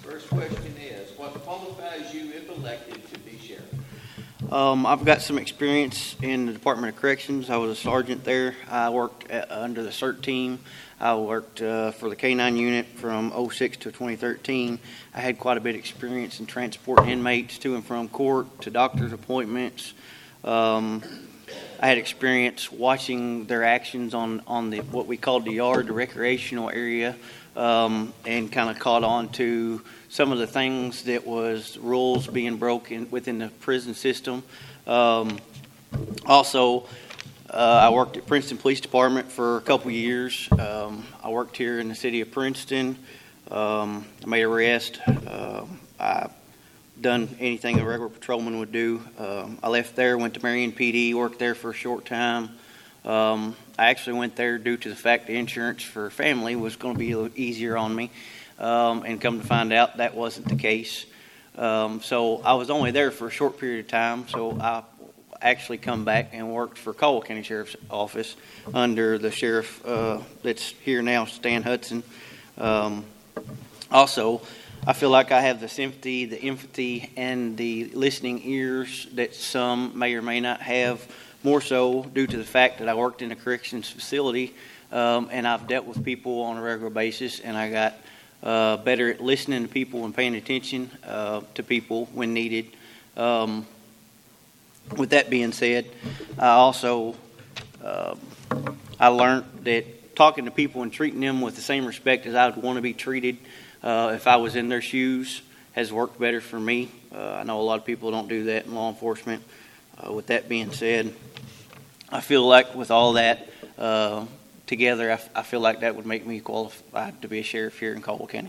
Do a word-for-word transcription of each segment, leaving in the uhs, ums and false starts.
First question is, what qualifies you, if elected, to be sheriff? Um, I've got some experience in the Department of Corrections. I was a sergeant there. I worked at, under the CERT team. I worked uh, for the K nine unit from oh six to twenty thirteen. I had quite a bit of experience in transporting inmates to and from court, to doctor's appointments. Um, I had experience watching their actions on, on the what we called the yard, the recreational area, um, and kind of caught on to some of the things that was rules being broken within the prison system. Um, also, uh, I worked at Princeton Police Department for a couple years. Um, I worked here in the city of Princeton. Um, I made arrest. Uh, I done anything a regular patrolman would do. Um, I left there, went to Marion P D, worked there for a short time. Um, I actually went there due to the fact the insurance for family was going to be a little easier on me. Um, and come to find out that wasn't the case. Um, so I was only there for a short period of time, so I actually come back and worked for Caldwell County Sheriff's Office under the sheriff uh, that's here now, Stan Hudson. Um, also, I feel like I have the sympathy, the empathy, and the listening ears that some may or may not have, more so due to the fact that I worked in a corrections facility, um, and I've dealt with people on a regular basis, and I got Uh, better at listening to people and paying attention uh, to people when needed. Um, with that being said, I also uh, I learned that talking to people and treating them with the same respect as I would want to be treated uh, if I was in their shoes has worked better for me. Uh, I know a lot of people don't do that in law enforcement. Uh, with that being said, I feel like with all that uh, together, I, f- I feel like that would make me qualified to be a sheriff here in Caldwell County.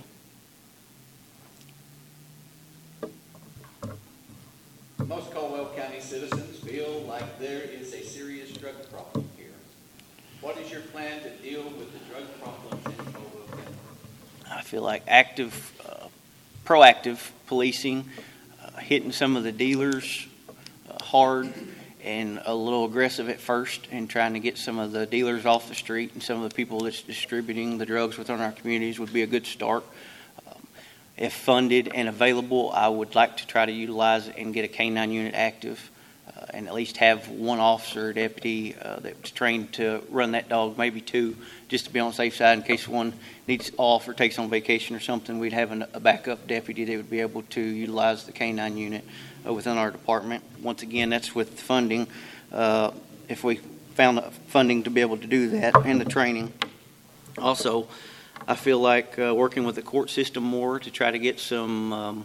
Most Caldwell County citizens feel like there is a serious drug problem here. What is your plan to deal with the drug problems in Caldwell County? I feel like active, uh, proactive policing, uh, hitting some of the dealers uh, hard, and a little aggressive at first, and trying to get some of the dealers off the street and some of the people that's distributing the drugs within our communities would be a good start. Um, if funded and available, I would like to try to utilize and get a K nine unit active uh, and at least have one officer or deputy uh, that's trained to run that dog, maybe two, just to be on the safe side in case one needs off or takes on vacation or something. We'd have an, a backup deputy that would be able to utilize the K nine unit within our department. Once again, that's with funding. Uh, if we found the funding to be able to do that and the training. Also, I feel like uh, working with the court system more to try to get some um,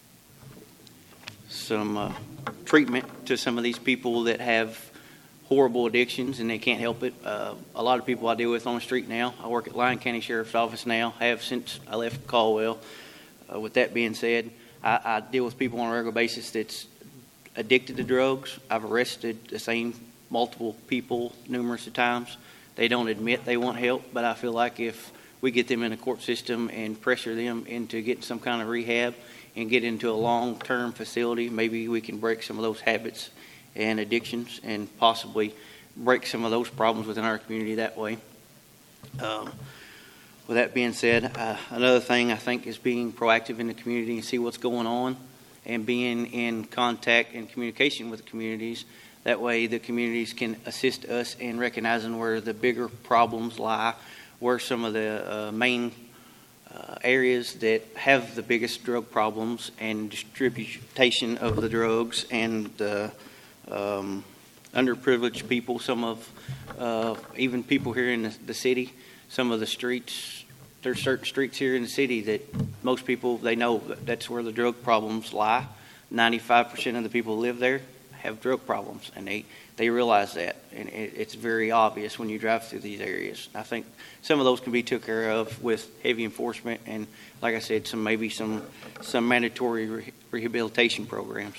some uh, treatment to some of these people that have horrible addictions and they can't help it. Uh, a lot of people I deal with on the street now. I work at Lyon County Sheriff's Office now. I have since I left Caldwell. Uh, with that being said, I, I deal with people on a regular basis that's addicted to drugs. I've arrested the same multiple people numerous of times. They don't admit they want help, but I feel like if we get them in the court system and pressure them into getting some kind of rehab and get into a long-term facility, maybe we can break some of those habits and addictions and possibly break some of those problems within our community that way. Um, With that being said, uh, another thing I think is being proactive in the community and see what's going on and being in contact and communication with the communities. That way the communities can assist us in recognizing where the bigger problems lie, where some of the uh, main uh, areas that have the biggest drug problems and distribution of the drugs and the um, underprivileged people, some of uh, even people here in the, the city. Some of the streets, there's certain streets here in the city that most people, they know that that's where the drug problems lie. ninety-five percent of the people who live there have drug problems, and they, they realize that. And it, it's very obvious when you drive through these areas. I think some of those can be took care of with heavy enforcement and, like I said, some maybe some, some mandatory re- rehabilitation programs.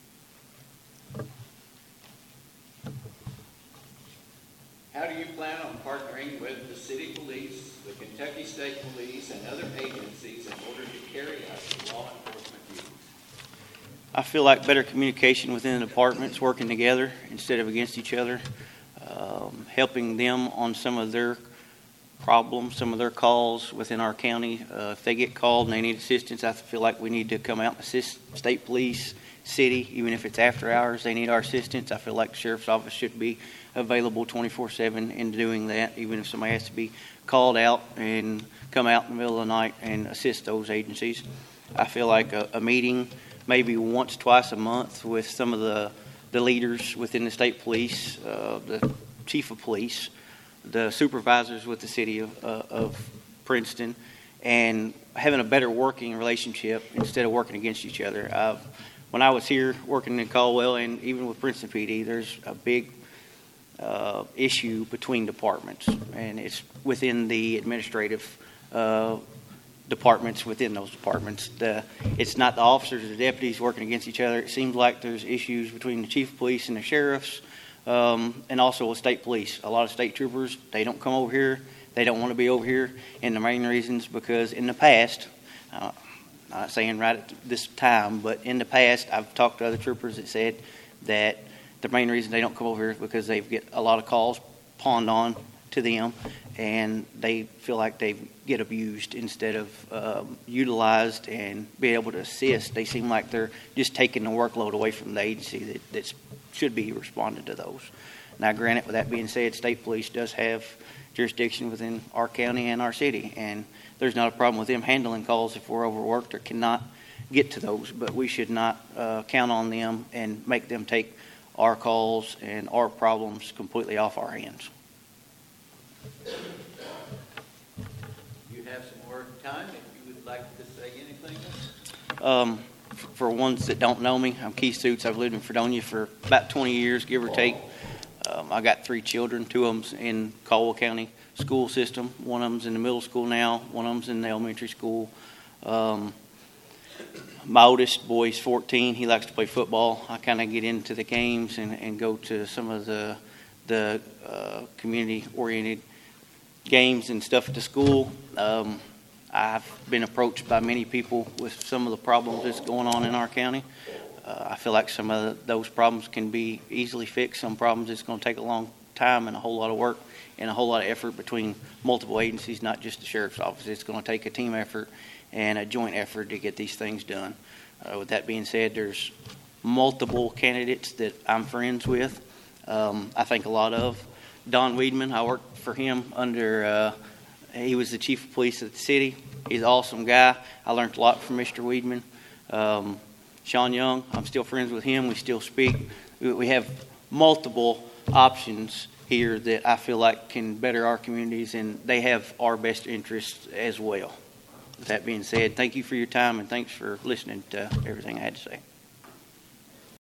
How do you plan on partnering with the city police, the Kentucky State Police, and other agencies in order to carry out the law enforcement duties? I feel like better communication within the departments, working together instead of against each other, um, helping them on some of their problems, some of their calls within our county. Uh, if they get called and they need assistance, I feel like we need to come out and assist state police, city, even if it's after hours, they need our assistance. I feel like the sheriff's office should be available twenty-four seven in doing that, even if somebody has to be called out and come out in the middle of the night and assist those agencies. I feel like a, a meeting maybe once, twice a month with some of the, the leaders within the state police, uh, the chief of police, the supervisors with the city of, uh, of Princeton, and having a better working relationship instead of working against each other. Uh, when I was here working in Caldwell and even with Princeton P D, there's a big uh, issue between departments, and it's within the administrative uh, departments within those departments. The, it's not the officers or the deputies working against each other. It seems like there's issues between the chief of police and the sheriffs, um, and also with state police. A lot of state troopers, they don't come over here. They don't want to be over here. And the main reasons, because in the past, uh, I'm not saying right at this time, but in the past, I've talked to other troopers that said that the main reason they don't come over here is because they get a lot of calls pawned on to them, and they feel like they get abused instead of um, utilized and be able to assist. They seem like they're just taking the workload away from the agency that that's, should be responding to those. Now, granted, with that being said, state police does have jurisdiction within our county and our city, and there's not a problem with them handling calls if we're overworked or cannot get to those, but we should not uh, count on them and make them take our calls and our problems completely off our hands. You have some more time if you would like to say anything. Um, for ones that don't know me, I'm Keith Suits. I've lived in Fredonia for about twenty years, give or take. Um, I got three children. Two of them's in Caldwell County school system. One of them's in the middle school now. One of them's in the elementary school. Um, my oldest boy's fourteen. He likes to play football. I kind of get into the games and, and go to some of the the uh, community-oriented games and stuff at the school. Um, I've been approached by many people with some of the problems that's going on in our county. Uh, I feel like some of the, those problems can be easily fixed. Some problems it's going to take a long time and a whole lot of work and a whole lot of effort between multiple agencies, not just the sheriff's office. It's going to take a team effort and a joint effort to get these things done. Uh, with that being said, there's multiple candidates that I'm friends with. Um, I think a lot of. Don Weedman, I worked for him under, uh, he was the chief of police of the city. He's an awesome guy. I learned a lot from Mister Weedman. Um, Sean Young, I'm still friends with him. We still speak. We have multiple options here that I feel like can better our communities, and they have our best interests as well. With that being said, thank you for your time, and thanks for listening to everything I had to say.